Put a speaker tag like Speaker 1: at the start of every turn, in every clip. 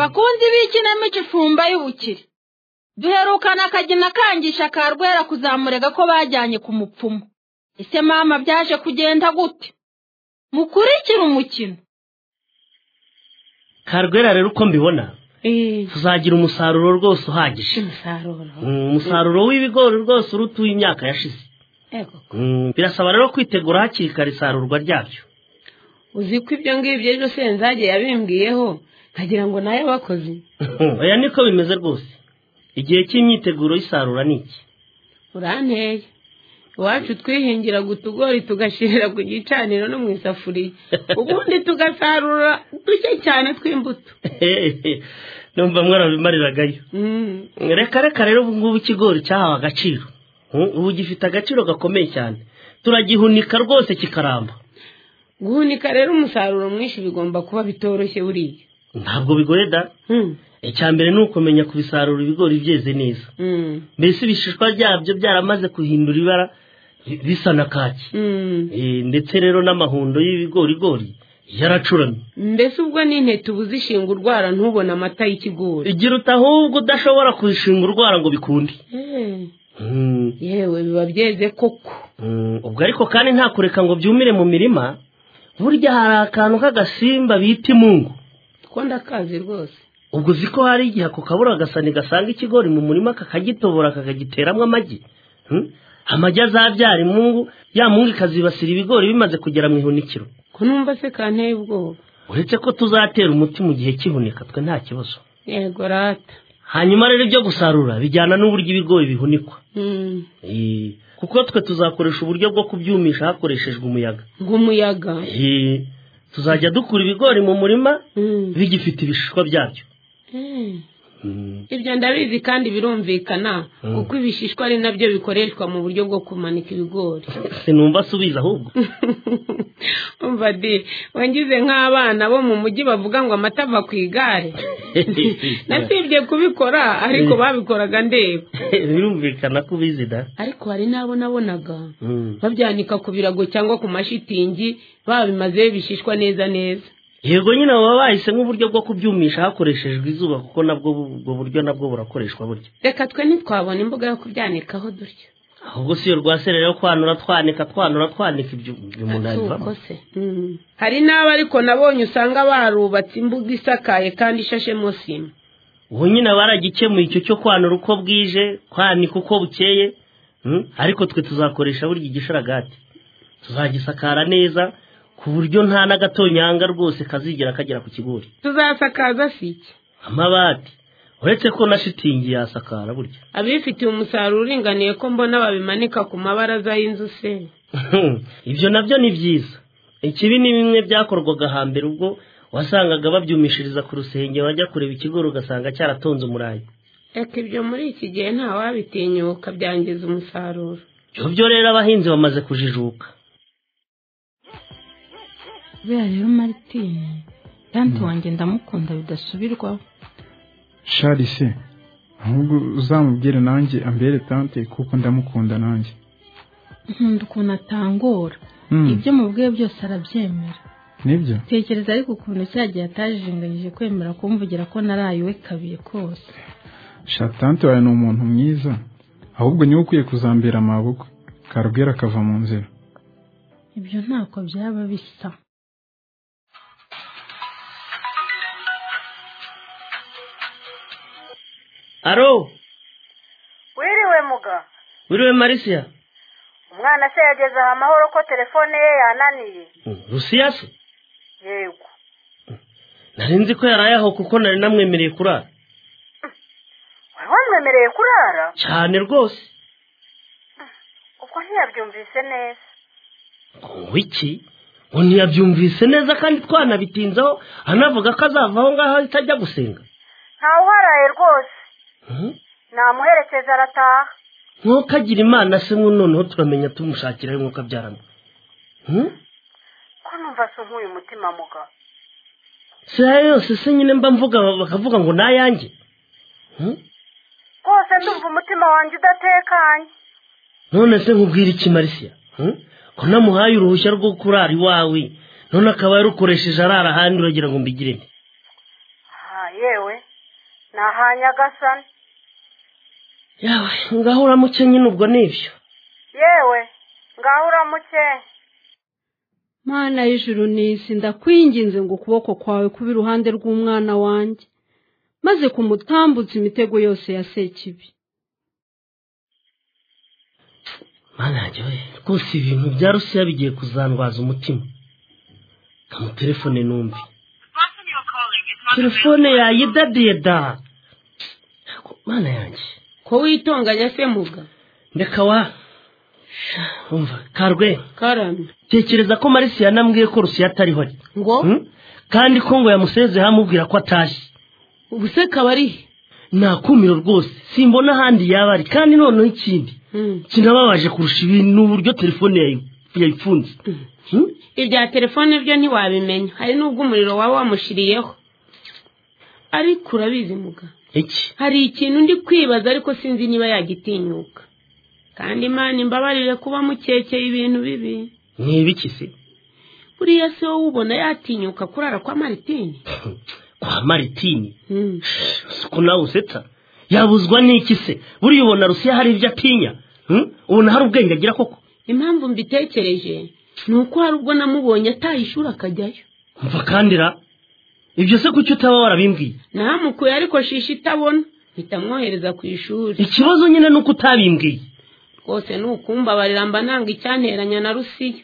Speaker 1: Bakunzi b'ikinamico Ifumba y'ubukire, duherukana Kagina kangisha Karwera kuzamurega ko bajyanye ku mupfumu. Ese mama byaje kugenda gute? Mukurikira umukino.
Speaker 2: Karwera rero uko mbibona tuzagira umusaruro rwose uhagije. Umusaruro w'ibigori rwose urutuye imyaka yashize. Birasaba rero kwitegura hakiri kare isarurwa ryabyo.
Speaker 3: Uzi ko ibyo ngibyo ejo Senzage yabimbwiyeho nkagira ngo naye bakoze.
Speaker 2: Oya niko bimeze rwose. Igihe cy'imyiteguro y'isarura niki?
Speaker 3: Uranteye. Iwacu twihingira gutugori tugashirira ku gicaniro no mu isafuriya. Ubundi tugasarura duke cyane tw'imbuto.
Speaker 2: Numva mwarabimariragayo. Reka rero ngubu ikigori cyahawe agaciro. Ubu gifite agaciro gakomeye cyane. Turagihunika rwose kikaramba.
Speaker 3: Guhunika rero umusaruro mwinshi bigomba kuba bitoroshye buriya.
Speaker 2: Ntabwo bigoye da. Icyambere nukumenya kubisarura ibigori byeze neza. Mbese ibishishwa byabyo byaramaze kuhindura ibara bisa na kaki. Ndetse rero n'amahundo y'ibigori yaracuramye.
Speaker 3: Mbese ubwo n'intete ubuzishinga urwara ntubona amata y'ikigori.
Speaker 2: Igira utahubwo udashobora kwishinga urwara ngo bikunde.
Speaker 3: Yewe biba byeze koko.
Speaker 2: Ubwo ariko kandi nta kureka ngo byumire mu mirima. Burya hari akantu k'agasimba bita imungu.
Speaker 3: Ko ndakazi rwose.
Speaker 2: Ubwo uziko hari igihe ako kabura gasani gasanga ikigori mu murima kakagitobora kakagiteramwe amagi. Amagi azabyara imungu, ya mungu ikazibasira ibigori bimaze kugera mu ihunikiro.
Speaker 3: Ko numva se kanteye ubwoba.
Speaker 2: Uretse ko tuzatera umuti mu gihe kihunika twe nta kibazo.
Speaker 3: Yego rata.
Speaker 2: Hanyuma rero ibyo gusarura bijyana n'uburyo ibigori bihunikwa. Kuko twe tuzakoresha uburyo bwo kubyumisha hakoreshejwe umuyaga.
Speaker 3: Umuyaga.
Speaker 2: Tuzajya dukura ibigori mu murima bigifite ibishishwa byabyo.
Speaker 3: Ibyo ndabizi kandi birumvikana kuko ibishishwa ari nabyo bikoreshwa mu buryo bwo kumanika ibigori.
Speaker 2: Sinumva subiza ahubwo.
Speaker 3: Umva di wangize nk'abana bo mu mujyi bavuga ngo amata ava ku igare. Nasibye kubikora ariko babikoraga ndeba.
Speaker 2: Birumvikana ko ubizi da.
Speaker 3: Ariko hari nabo nabonaga babyanika ku birago cyangwa ku mashitingi babimaze bishishwa neza neza.
Speaker 2: Yego nyine baba bahise nk'uburyo bwo kubyumisha hakoreshejwe izuba kuko nabwo ubwo buryo nabwo burakoreshwa buryo.
Speaker 3: Reka twe ntitwabona imbuga yo kubyanikaho dutyo.
Speaker 2: Ahubwo si yo rwaserera yo kwanura twanika ibyo umuntu arivamo.
Speaker 3: Hari n'abo ariko nabonye usanga barubatse imbuga isakaye kandi ishashemo sima.
Speaker 2: Ubu nyine baragikemuye icyo cyo kwanura uko bwije kwanika uko bukeye. Ariko twe tuzakoresha burya igisharagati. Tuzagisakara neza ku buryo nta n'agatonyanga rwose kazigera kagera ku kigori.
Speaker 3: Tuzasakaza siki
Speaker 2: amabati uretse ko na shitingi yasakara burya.
Speaker 3: Abifitiye umusaruro uringaniye ko mbona babimanika ku mabaraza y'inzu se.
Speaker 2: Ibyo nabyo ni byiza. Ikibi ni bimwe byakorwaga hambere ubwo wasangaga babyumishiriza ku rusenge wajya kureba ikigori ugasanga cyaratonze umurayi.
Speaker 3: Eka ibyo muri iki gihe nta wabitinyuka byangiza umusaruro.
Speaker 2: Byo rero abahinzi bamaze kujijuka.
Speaker 1: Buriya rero Martine tante wanjye ndamukunda bidasubirwaho.
Speaker 4: Sharise ahubwo uzamubwire nanjye ambere tante kuko ndamukunda nanjye.
Speaker 1: Nkunda ukuntu atangora. Ibyo mubwiye byose arabyemera.
Speaker 4: Nibyo?
Speaker 1: Tekereza ariko ukuntu cyagiye atajinganyije kwemera kumvugira ko narayiwe kabiye kose.
Speaker 4: Tante wawe ni umuntu mwiza ahubwo niwe ukwiye kuzambera amaboko Karubwira akava mu nzira.
Speaker 1: Ibyo ntako byaba bisa.
Speaker 2: Aro.
Speaker 5: Wiriwe muga.
Speaker 2: Wiriwe Marisia.
Speaker 5: Umwana se yageze aha amahoro ko telefone ye yananiye.
Speaker 2: Rusiya se?
Speaker 5: Yego.
Speaker 2: Narinzi ko yarayaho kuko nari namwemereye kurara.
Speaker 5: Wamwemereye kurara?
Speaker 2: Cyane rwose.
Speaker 5: Uko ntiyabyumvise neza.
Speaker 2: Wiki? Ntiyabyumvise neza kandi twanabitinzaho anavuga ko azavaho ngaho itajya gusenga.
Speaker 5: Ntawuharaye rwose. Namuherekeza arataha.
Speaker 2: Ntukagira Imana se noneho turamenya tumushakira nk'uko abyarana.
Speaker 5: Ko numva se nk'uyu mutima muga.
Speaker 2: Se yose se nyine mba mvuga bakavuga ngo nayanjye.
Speaker 5: Kose ndumva umutima wanjye udatekanye.
Speaker 2: None se nkubwira iki Marisia? Ko namuhaye uruhushya rwo kurara iwawe none akaba yarukoresheje arara ahandi uragira ngo mbigire nti.
Speaker 5: Yewe Nahanyagasani.
Speaker 2: yawe ngaho uramuke nyine ubwo nibyo.
Speaker 5: Yewe, ngaho uramuke.
Speaker 1: Mana y'ijuru n'isi, ndakwinginze ngo ukuboko kwawe kube iruhande rw'umwana wanjye, maze kumutambutsa imitego yose ya Sekibi.
Speaker 2: Mana yanjye we, rwose ibintu bya Rusiya bigiye kuzandwaza umutima. Kamutelefone numvi. Telefone yayidadiye da. Mana yanjye.
Speaker 3: Ko witonganya se muga?
Speaker 2: Ndeka wa. Umva, Karwe.
Speaker 3: Karame.
Speaker 2: Tekereza ko Marisi yanambwiye ko Rusiya atariho.
Speaker 3: Ngo?
Speaker 2: Kandi ko ngo yamuseze hamubwira ko atashye.
Speaker 3: Ubuse kabari?
Speaker 2: Nakumiro rwose. Simbona handi yabari kandi noneho ikindi. Kinababaje kurusha ibintu uburyo telefone yayifunze.
Speaker 3: Ibya telefone byo ntiwabimenya. Hari nubwo umuriro wawe wamushiriyeho. Ariko urabizi muga.
Speaker 2: Iki?
Speaker 3: Hari ikintu ndi kwibaza ariko sinzi niba yagitinyuka. Kandi Imana imbabarire kuba mukekeye ibintu bibi.
Speaker 2: Ni ibiki se?
Speaker 3: Buriya se wowe ubona yatinyuka kurara kwa Maritini?
Speaker 2: Kwa Maritini? Suko nawe usetsa. Yabuzwa n'iki se? Buriya ubona Rusiya hari ibyo atinya? Ubona hari ubwenge agira koko?
Speaker 3: Impamvu mbitekereje nuko hari ubwo namubonye atayishura akajyayo.
Speaker 2: Mva kandira. Ibyo se kuki utaba warabimbwiye?
Speaker 3: Nahamukuye ariko shishi itabona. Bitamwohereza ku ishuri.
Speaker 2: Ikibazo nyine nuko utabimbwiye.
Speaker 3: Rwose nukumbabarira mba nanga icyanteranya na Rusiya.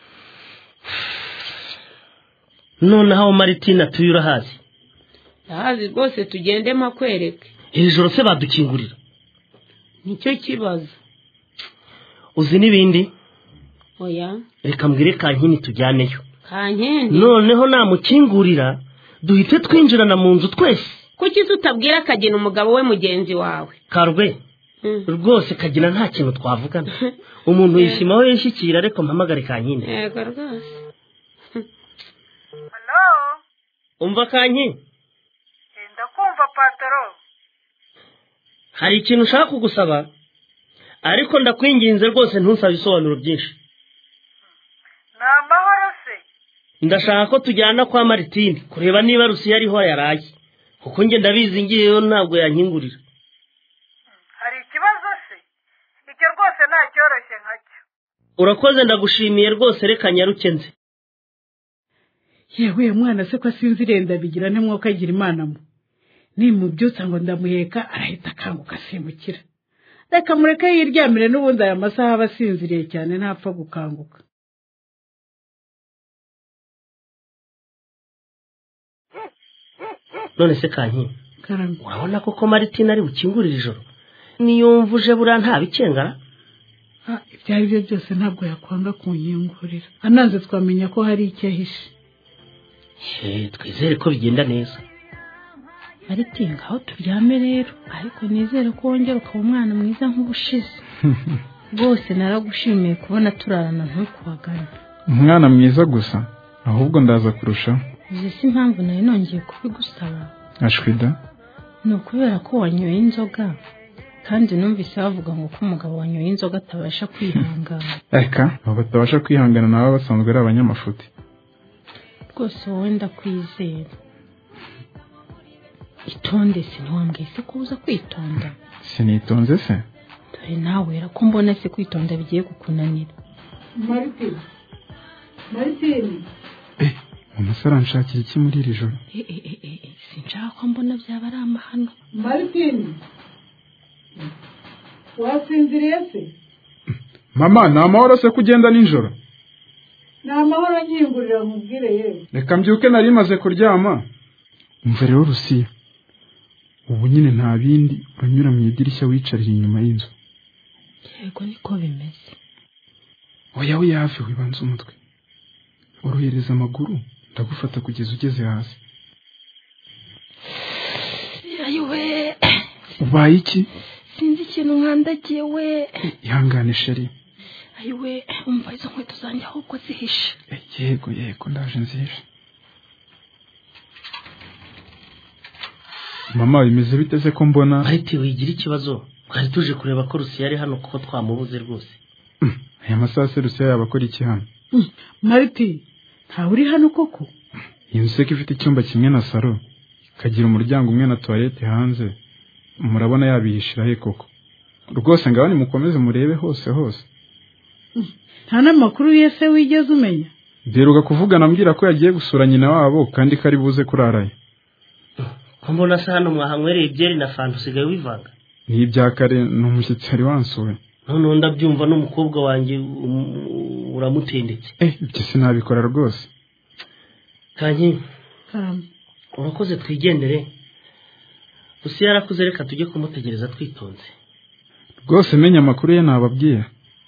Speaker 2: None aho Maritina tuyura hazi?
Speaker 3: Ndahazi rwose tugende makwereke.
Speaker 2: Iri joro se badukingurira?
Speaker 3: Nicyo kibazo.
Speaker 2: Uzi n'ibindi?
Speaker 3: Oya.
Speaker 2: Reka mbwire Kankini tujyaneyo.
Speaker 3: Kankini?
Speaker 2: Noneho namukingurira duhite twinjirana mu nzu twese.
Speaker 3: Kuki tutabwira Kagina umugabo we mugenzi wawe?
Speaker 2: Karwe. Rwose Kagina nta kintu twavugana. Umuntu yishimaho yishyikira ariko mpamagare Kankini.
Speaker 3: Yego rwose.
Speaker 5: Hello?
Speaker 2: Umva Kankini?
Speaker 5: Ndakumva patoro.
Speaker 2: Hari ikintu ushaka kugusaba? Ariko ndakwinginze rwose ntusabe isobanuro byinshi.
Speaker 5: Ni amahoro se?
Speaker 2: Ndashaka ko tujyana kwa Maritini kureba niba Rusiya ariho yaraye. Kuko nge ndabizi ngiyeyo ntabwo yankingurira.
Speaker 5: Hari ikibazo se? Icyo rwose nta cyoroshye nkacyo.
Speaker 2: Urakoze ndagushimiye rwose reka nyaruke nze.
Speaker 6: Yewe mwana se ko asinziriye ndabigira ntemwoka agira Imana mu. Nimubyutsa ngo ndamuheka arahita akanguka asimukira. Reka mureke yiryamire n'ubundi aya masaha aba asinziriye cyane ntapfa gukanguka.
Speaker 2: None se Kankini?
Speaker 6: Karame.
Speaker 2: Urabona koko Maritina ari bukingurira ijoro? Niyumvuje buriya nta bikengara?
Speaker 6: Ibyo ari byo byose ntabwo yakwanga kunyingurira. Ananze twamenya ko hari icyo ahishe.
Speaker 2: Twizere ko bigenda neza.
Speaker 1: Maritinga aho turyame rero, ariko nizere ko wongera ukaba umwana mwiza nk'ubushize. Rwose naragushimiye kubona turarana ntukubagana.
Speaker 4: Umwana mwiza gusa, ahubwo ndaza kurushaho.
Speaker 1: Uzi si impamvu nari nongeye kubigusaba?
Speaker 4: Ashwida?
Speaker 1: Ni ukubera ko wanyoye inzoga, kandi numvise bavuga ngo ko umugabo wanyoye inzoga atabasha kwihangana.
Speaker 4: Eka, abo batabasha kwihangana nabo basanzwe ari abanyamafuti.
Speaker 1: Rwose wowe ndakwizera. Itonde se ntiwambwiye se ko uza kwitonda?
Speaker 4: Sinitonze se?
Speaker 1: Dore nawe ko mbona se kwitonda bigiye kukunanira.
Speaker 6: Maritini.
Speaker 4: Umusore anshakira iki muri iri joro?
Speaker 1: Sinshaka ko mbona byaba ari amahano.
Speaker 6: Maritini. Wasinziriye se?
Speaker 4: Mama, ni amahoro se kugenda nijoro?
Speaker 6: Ni amahoro nkingurira nkubwire yewe.
Speaker 4: Reka mbyuke nari maze kuryama. Umva rero Rusiya. Ubu nyine nta bindi uranyura mu idirishya wicarira inyuma y'inzu.
Speaker 1: Yego niko bimeze.
Speaker 4: Oya hafi wibanze umutwe. Orohereza amaguru ndagufata kugeza ugeze hasi.
Speaker 1: Ayiwe.
Speaker 4: Ubaye iki?
Speaker 1: Sinzi ikintu nkandagiye we.
Speaker 4: Ihangane sheri.
Speaker 1: Ayiwe, umva izo nkweto zanjye ahubwo zihishe.
Speaker 4: Yego ndaje nzihishe. Mama bimeze biteze ko mbona?
Speaker 2: Mariti wigira ikibazo. Twari tuje kureba ko Rusiya ari hano kuko twamubuze rwose.
Speaker 4: Aya masaha se Rusiya yabakora iki hano?
Speaker 6: Mariti, ntawe uri hano koko?
Speaker 4: Iyi nzu ifite icyumba kimwe na salo, kagira umuryango umwe na toilette hanze murabona yabihishira he koko rwose ngabani mukomeze murebe hose
Speaker 6: nta n'amakuru yese wigeze umenya
Speaker 4: deruka kuvugana ambwira ko yagiye gusura nyina wabo kandi kari buze kurarayo
Speaker 2: ko mbona se hano mwahanywereye ibyeri na fanta usigaye wivanga
Speaker 4: ni ibya kare ni umushyitsi wari wansuwe
Speaker 2: noneho ndabyumva n'umukobwa wanjye uramutendetse
Speaker 4: ibyo sinabikora rwose
Speaker 2: kanyi urakoze twigendere gusa yarakuze reka tujye kumutegereza twitonze
Speaker 4: rwose menya amakuru ye nababwira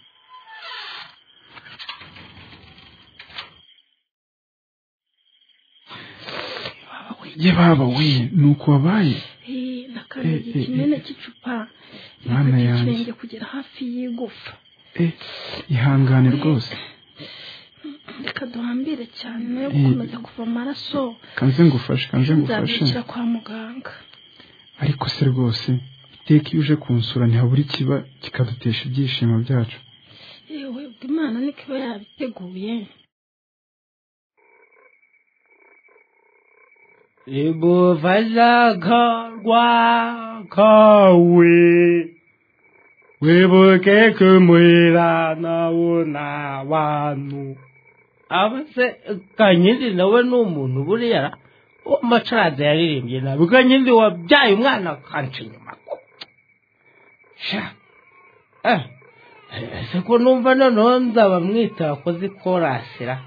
Speaker 4: ye baba we nuko wabaye
Speaker 1: nakaragiye ikinene cy'icupa
Speaker 4: mwana yanjye
Speaker 1: kugera hafi y'igufa
Speaker 4: ihangane rwose
Speaker 1: reka duhambire cyane gukomeza kuva amaraso
Speaker 4: kanze ngufashe
Speaker 1: nzabikira kwa muganga
Speaker 4: ariko se rwose iteka iyo uje kunsura ntihabura ikiba kikadutesha ibyishimo byacu
Speaker 1: yewe Imana niko iba yabiteguye
Speaker 7: Ibuvazagarwa kawe wibuke kumwirana n'abantu abase Kanyindi nawe n'umuntu buriya Macaraza yaririmbye nabi Kanyindi wabyaye umwana kanca inyuma ese ko numva noneho nzaba mwita wakoze ikorasira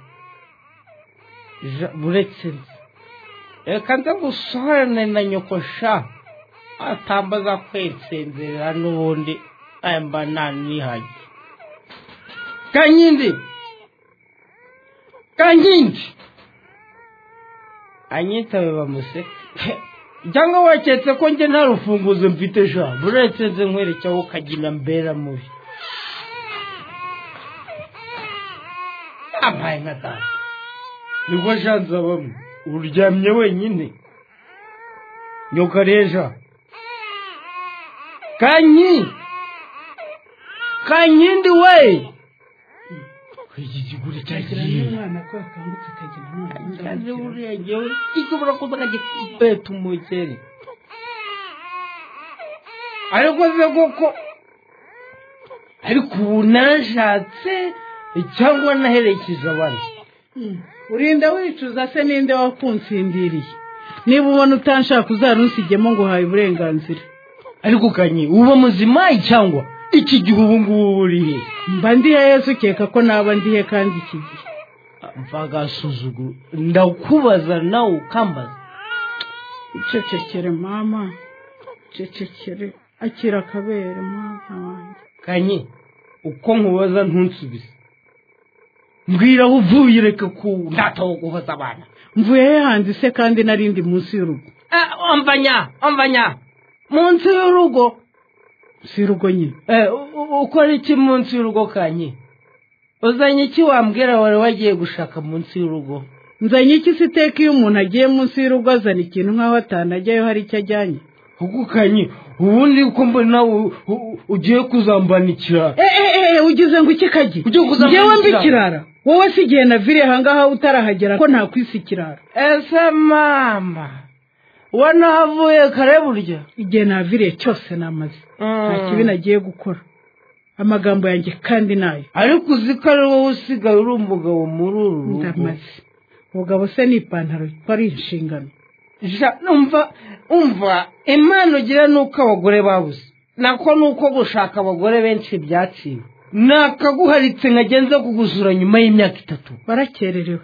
Speaker 7: buretse reka nze gusohorane na nyokosha atambaza kwitsenzera n'ubundi mba nanihaye Kanyindi anyitabe bamuseka cyangwa waketse ko njye nta rufunguzo mfite sha buretse nze nkwerekeho ukagina mbera mubi ampaye nka data nibwo shanze abamwe uryamye wenyine nyokareja Kanyindi we iki kiguri cyagiye
Speaker 6: umwana ko akangutse kagira umwana
Speaker 7: kandi buriya ngewe ikubura ko bagipeta umukeri ariko se koko ariko ubu nashatse cyangwa naherekeje abandi
Speaker 6: urinda wicuza se ninde wakunsindiriye niba ubona utanshaka uzarunsigemo ngo uhaye uburenganzira
Speaker 7: ariko Kanyi uba muzima cyangwa iki gihe ubu ngubu urihe
Speaker 6: mba ndihe Yesu ukeka ko naba ndihe kandi iki gihe
Speaker 7: mvagasuzuguro ndakubaza nawe ukambaza
Speaker 6: cecekere mama cecekere akira akabere mwana wanjye
Speaker 7: Kanyi uko nkubaza ntunsubize mbwira aho uvuye reka ku ndataho kubaza abana
Speaker 6: mvuye he handi se kandi narindi munsi y'urugo
Speaker 7: ambanya munsi y'urugo
Speaker 6: si urugo nyine
Speaker 7: ukora iki munsi y'urugo Kanyi uzanye iki wambwira wari wagiye gushaka munsi y'urugo
Speaker 6: nzanye iki se iteka iyo umuntu agiye munsi y'urugo azana ikintu nk'aho atanajyayo hari icyo ajyanye
Speaker 7: ubwo Kanyi ubundi uko mbona ugiye kuzambanikira
Speaker 6: ugize ngo iki kagi njyewe mbikirara wowe si igihe naviriye ahangaha utarahagera ko nta kwisi ikirara
Speaker 7: ese mama wanahavuye kare burya
Speaker 6: igihe naviriye cyose namaze nta kibi nagiye gukora amagambo yanjye kandi nayo
Speaker 7: ariko uzi ko ari wowe usigaye uri umugabo muri uru rugo
Speaker 6: ndamaze ubugabo se ni ipantaro ko ari inshingano
Speaker 7: umva impano ugira nuko abagore babuze nako nuko gushaka abagore benshi byaciwe nakaguharitse nkagenze kugusura nyuma y'imyaka 3
Speaker 6: barakererewe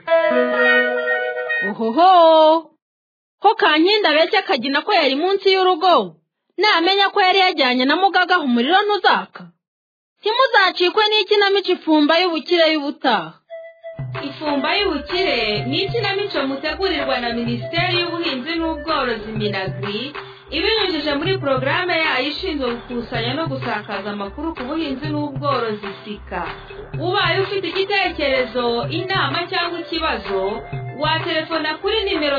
Speaker 1: ohoho ko Kankindi abeshya akagina ko yari munsi y'urugo namenya ko yari yajyanye na mugaga umuriro ntuzaka ntimuzacikwe n'ikinamico ifumba y'ubukire y'ubutaha ifumba y'ubukire ni ikinamico mutegurirwa na Minisiteri y'Ubuhinzi n'Ubworozi Minagri ibinyujije muri porogaramu yayo ishinzwe gukusanya no gusakaza amakuru ku buhinzi n'ubworozi sika ubaye ufite igitekerezo inama cyangwa ikibazo watelefona kuri nimero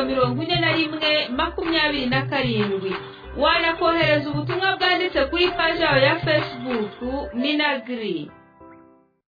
Speaker 1: 41 wanakohereza ubutumwa bwanditse kuri paji yawe ya Facebook Minagri.